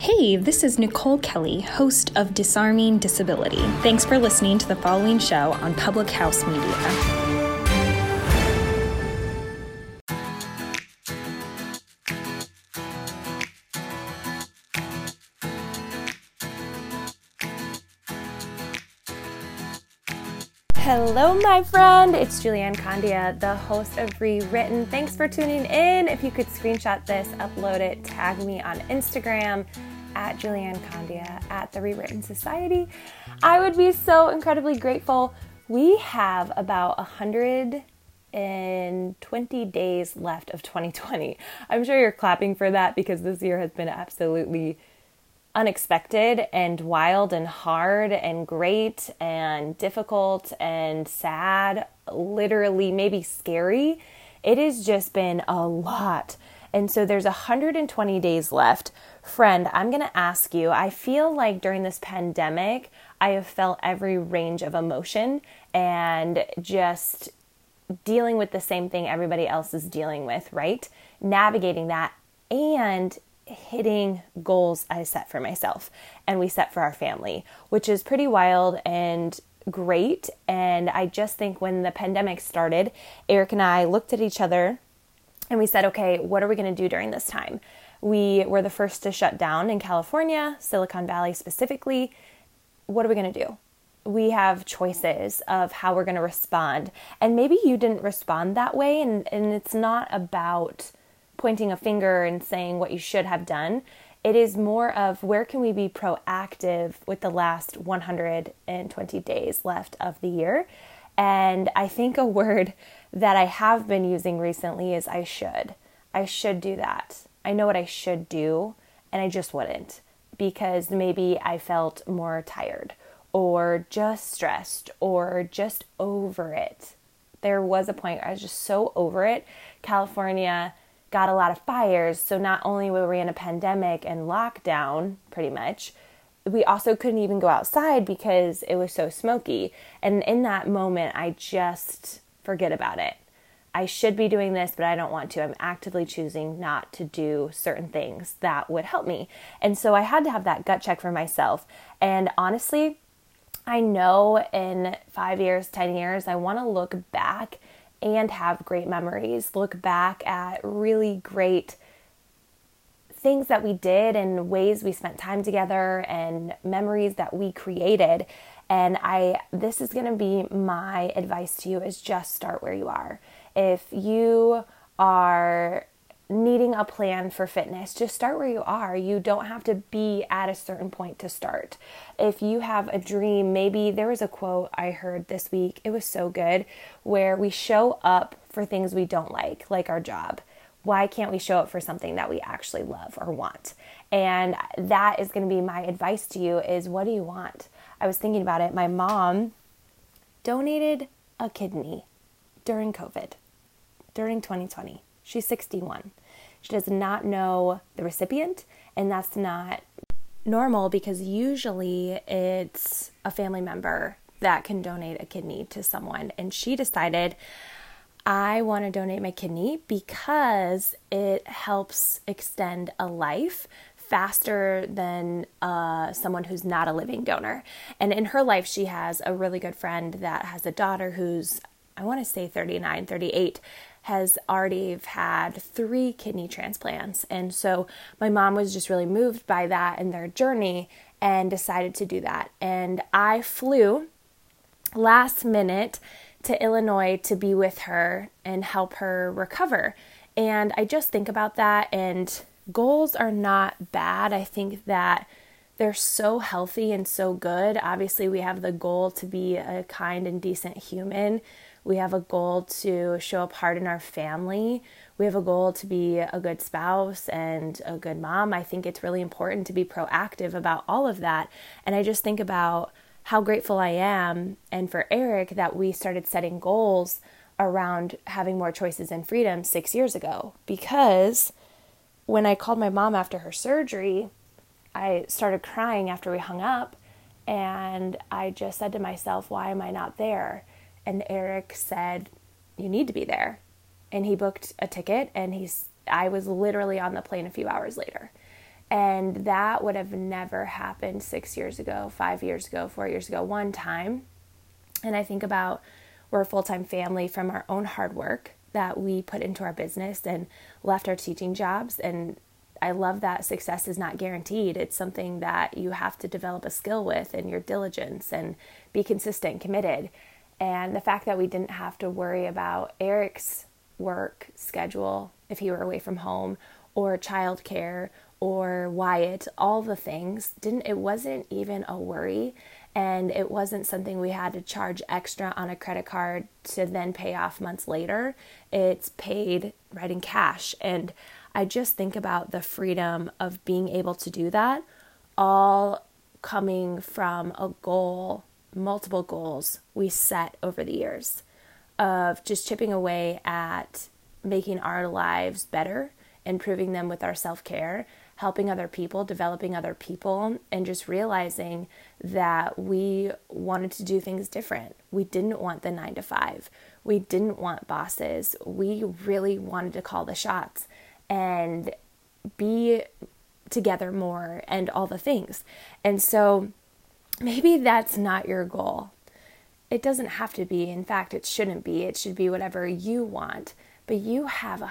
Hey, this is Nicole Kelly, host of Disarming Disability. Thanks for listening to the following show on Public House Media. Hello, my friend. It's Julianne Condia, the host of Rewritten. Thanks for tuning in. If you could screenshot this, upload it, tag me on Instagram at Julianne Condia at the Rewritten Society, I would be so incredibly grateful. We have about 120 days left of 2020. I'm sure you're clapping for that because this year has been absolutely unexpected and wild and hard and great and difficult and sad, literally maybe scary. It has just been a lot. And so there's 120 days left. Friend, I'm going to ask you, I feel like during this pandemic, I have felt every range of emotion and just dealing with the same thing everybody else is dealing with, right? Navigating that and hitting goals I set for myself and we set for our family, which is pretty wild and great. And I just think when the pandemic started, Eric and I looked at each other and we said, okay, what are we going to do during this time? We were the first to shut down in California, Silicon Valley specifically. What are we going to do? We have choices of how we're going to respond. And maybe you didn't respond that way. And it's not about pointing a finger and saying what you should have done. It is more of where can we be proactive with the last 120 days left of the year. And I think a word that I have been using recently is I should. I should do that. I know what I should do, and I just wouldn't because maybe I felt more tired or just stressed or just over it. There was a point where I was just so over it. California got a lot of fires. So not only were we in a pandemic and lockdown pretty much, we also couldn't even go outside because it was so smoky. And in that moment, I just forget about it. I should be doing this, but I don't want to. I'm actively choosing not to do certain things that would help me. And so I had to have that gut check for myself. And honestly, I know in 5 years, 10 years, I want to look back and have great memories, look back at really great things that we did and ways we spent time together and memories that we created. And this is going to be my advice to you is just start where you are. If you are needing a plan for fitness, just start where you are. You don't have to be at a certain point to start. If you have a dream, maybe there was a quote I heard this week. It was so good where we show up for things we don't like our job. Why can't we show up for something that we actually love or want? And that is going to be my advice to you is what do you want? I was thinking about it. My mom donated a kidney during COVID, during 2020. She's 61. She does not know the recipient, and that's not normal because usually it's a family member that can donate a kidney to someone. And she decided, I want to donate my kidney because it helps extend a life faster than someone who's not a living donor. And in her life, she has a really good friend that has a daughter who's, I want to say 39, 38, has already had 3 kidney transplants. And so my mom was just really moved by that and their journey and decided to do that. And I flew last minute to Illinois to be with her and help her recover. And I just think about that, and goals are not bad. I think that they're so healthy and so good. Obviously, we have the goal to be a kind and decent human. We have a goal to show up hard in our family. We have a goal to be a good spouse and a good mom. I think it's really important to be proactive about all of that. And I just think about how grateful I am, and for Eric, that we started setting goals around having more choices and freedom 6 years ago. Because when I called my mom after her surgery, I started crying after we hung up. And I just said to myself, why am I not there? And Eric said, you need to be there. And he booked a ticket, and I was literally on the plane a few hours later. And that would have never happened 6 years ago, 5 years ago, 4 years ago, one time. And I think about, we're a full-time family from our own hard work that we put into our business and left our teaching jobs. And I love that success is not guaranteed. It's something that you have to develop a skill with, and your diligence, and be consistent, committed. And the fact that we didn't have to worry about Eric's work schedule if he were away from home, or childcare, or Wyatt, all the things, it wasn't even a worry. And it wasn't something we had to charge extra on a credit card to then pay off months later. It's paid right in cash. And I just think about the freedom of being able to do that, all coming from a goal, multiple goals we set over the years of just chipping away at making our lives better, improving them with our self-care, helping other people, developing other people, and just realizing that we wanted to do things different. We didn't want the 9-to-5. We didn't want bosses. We really wanted to call the shots and be together more and all the things. And so maybe that's not your goal. It doesn't have to be. In fact, it shouldn't be. It should be whatever you want. But you have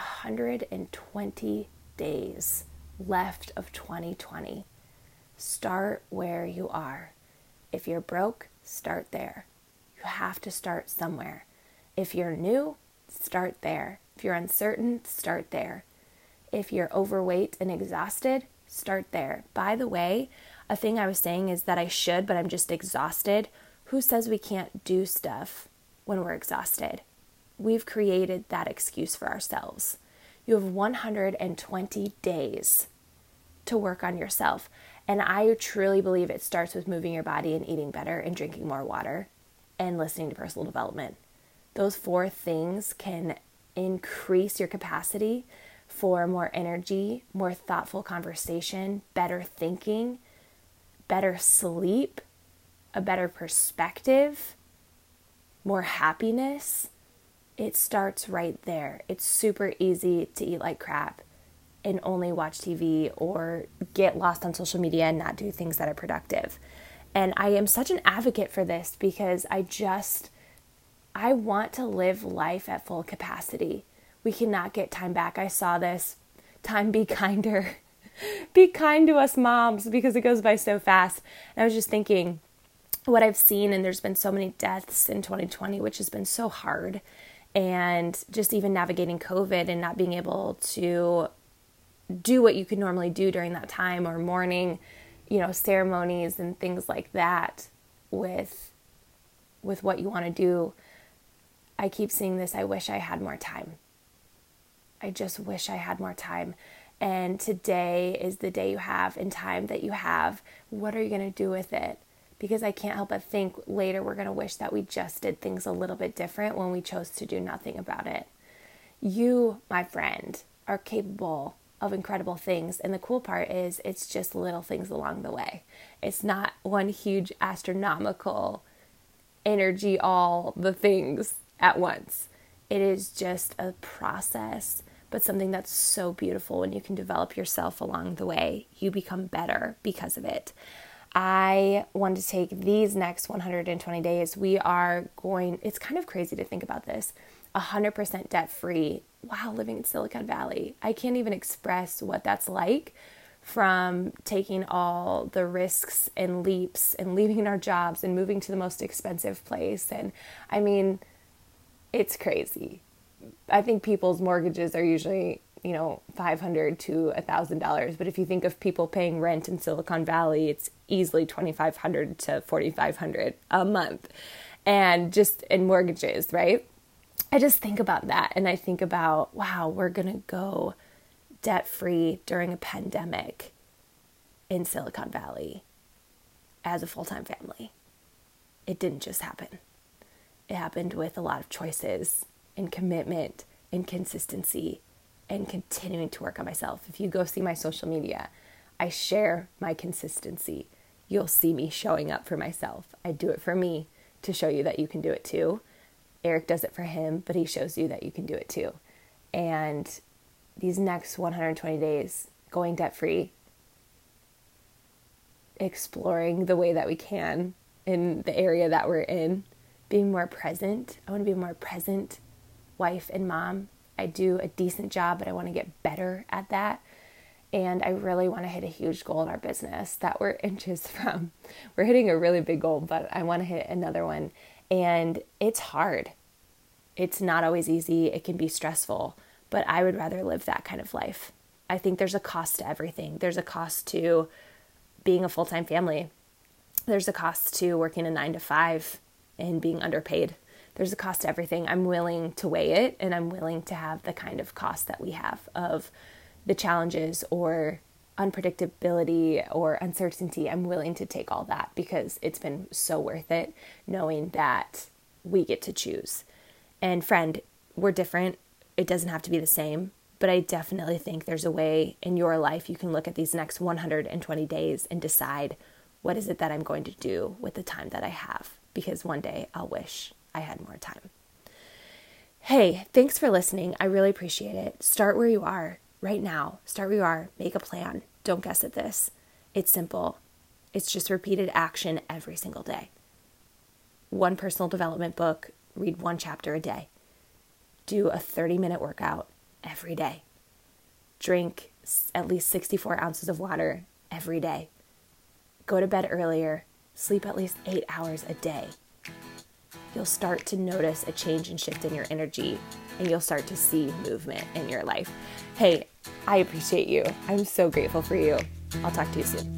120 days left of 2020. Start where you are. If you're broke, start there. You have to start somewhere. If you're new, start there. If you're uncertain, start there. If you're overweight and exhausted, start there. By the way, a thing I was saying is that I should, but I'm just exhausted. Who says we can't do stuff when we're exhausted? We've created that excuse for ourselves. You have 120 days to work on yourself. And I truly believe it starts with moving your body and eating better and drinking more water and listening to personal development. Those 4 things can increase your capacity for more energy, more thoughtful conversation, better thinking, better sleep, a better perspective, more happiness. It starts right there. It's super easy to eat like crap and only watch TV or get lost on social media and not do things that are productive. And I am such an advocate for this because I want to live life at full capacity. We cannot get time back. I saw this. Time, be kinder. Be kind to us moms because it goes by so fast. And I was just thinking what I've seen, and there's been so many deaths in 2020, which has been so hard. And just even navigating COVID and not being able to do what you could normally do during that time, or mourning, ceremonies and things like that with what you want to do. I keep seeing this. I wish I had more time. I just wish I had more time. And today is the day you have, and time that you have. What are you going to do with it? Because I can't help but think later we're going to wish that we just did things a little bit different when we chose to do nothing about it. You, my friend, are capable of incredible things. And the cool part is it's just little things along the way. It's not one huge astronomical energy, all the things at once. It is just a process, but something that's so beautiful when you can develop yourself along the way. You become better because of it. I want to take these next 120 days. It's kind of crazy to think about this, 100% debt-free. Wow, living in Silicon Valley. I can't even express what that's like, from taking all the risks and leaps and leaving our jobs and moving to the most expensive place. And I mean, it's crazy. I think people's mortgages are usually, $500 to $1,000. But if you think of people paying rent in Silicon Valley, it's easily $2,500 to $4,500 a month, and just in mortgages, right? I just think about that, and I think about, wow, we're going to go debt-free during a pandemic in Silicon Valley as a full-time family. It didn't just happen. It happened with a lot of choices and commitment and consistency and continuing to work on myself. If you go see my social media, I share my consistency. You'll see me showing up for myself. I do it for me to show you that you can do it too. Eric does it for him, but he shows you that you can do it too. And these next 120 days, going debt-free, exploring the way that we can in the area that we're in, being more present. I want to be a more present wife and mom. I do a decent job, but I want to get better at that. And I really want to hit a huge goal in our business that we're inches from. We're hitting a really big goal, but I want to hit another one. And it's hard. It's not always easy. It can be stressful, but I would rather live that kind of life. I think there's a cost to everything. There's a cost to being a full-time family. There's a cost to working a 9-to-5 and being underpaid. There's a cost to everything. I'm willing to weigh it, and I'm willing to have the kind of cost that we have of the challenges or unpredictability or uncertainty. I'm willing to take all that because it's been so worth it knowing that we get to choose. And friend, we're different. It doesn't have to be the same, but I definitely think there's a way in your life you can look at these next 120 days and decide, what is it that I'm going to do with the time that I have? Because one day I'll wish I had more time. Hey, thanks for listening. I really appreciate it. Start where you are right now. Start where you are. Make a plan. Don't guess at this. It's simple. It's just repeated action every single day. One personal development book, read one chapter a day. Do a 30-minute workout every day. Drink at least 64 ounces of water every day. Go to bed earlier. Sleep at least 8 hours a day. You'll start to notice a change and shift in your energy, and you'll start to see movement in your life. Hey, I appreciate you. I'm so grateful for you. I'll talk to you soon.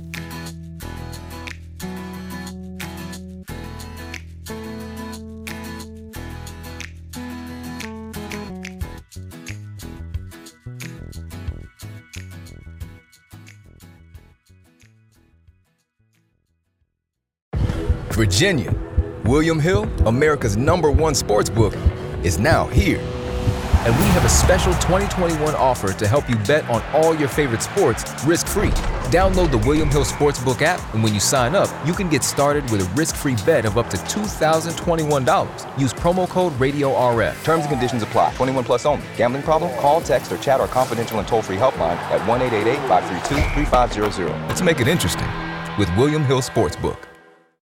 Virginia, William Hill, America's #1 sports book, is now here. And we have a special 2021 offer to help you bet on all your favorite sports risk-free. Download the William Hill Sportsbook app, and when you sign up, you can get started with a risk-free bet of up to $2,021. Use promo code RADIORF. Terms and conditions apply. 21 plus only. Gambling problem? Call, text, or chat our confidential and toll-free helpline at 1-888-532-3500. Let's make it interesting with William Hill Sportsbook.